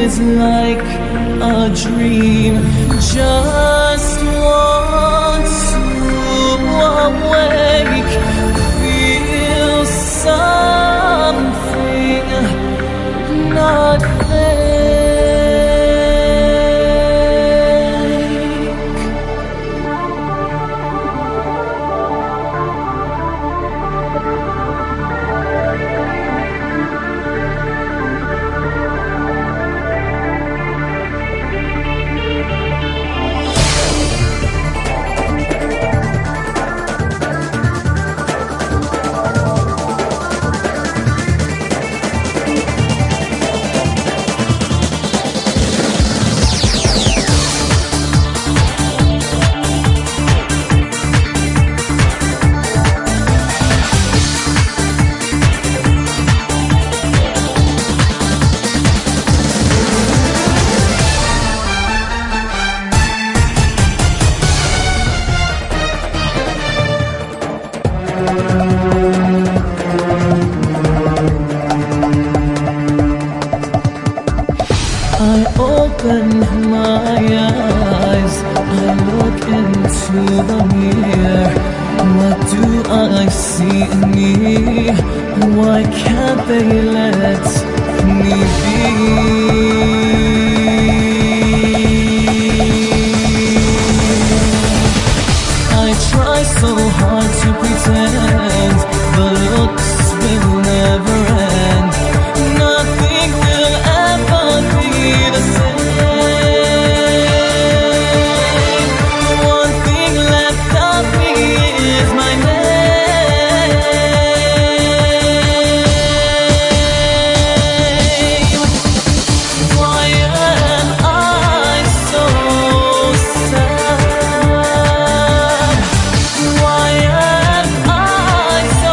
is like a dream. Just want to awake, feel something not fake. I open my eyes, I look into the mirror. What do I see in me? Why can't they let me be? I try so hard to pretend the looks will never end. Nothing will ever be the same. One thing left of me is my name. Why am I so sad? Why am I so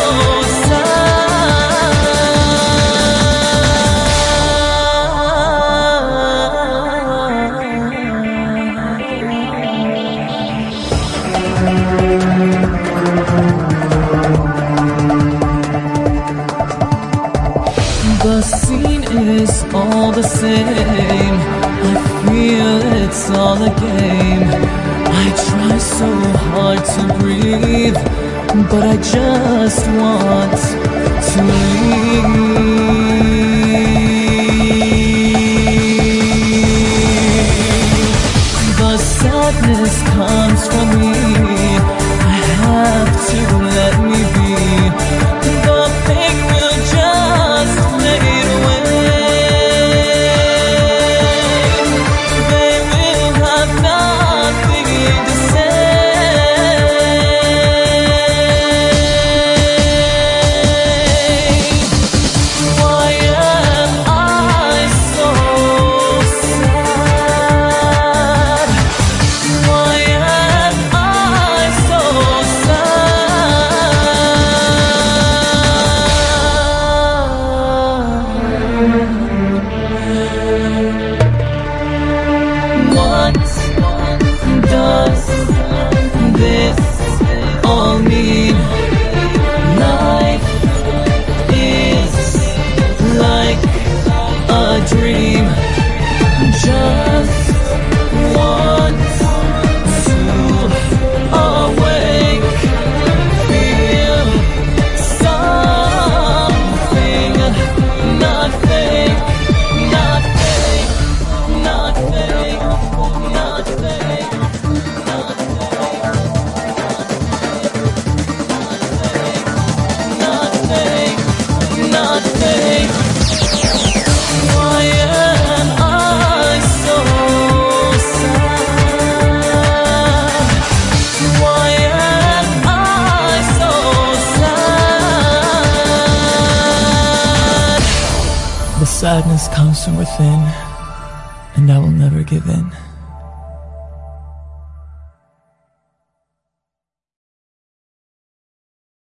The scene is all the same. I feel it's all a game. I try so hard to breathe, but I just want to leave. The sadness comes from me. I have to let me be. The thing will just fade away. They will have nothing to say. Why am I so sad? Why am I so What does this all mean? Life is like a dream. Just want to awake, feel something not fake, not fake, not fake, not fake, not fake, not fake. Why am I so sad? Why am I so sad? The sadness comes from within, and I will never give in.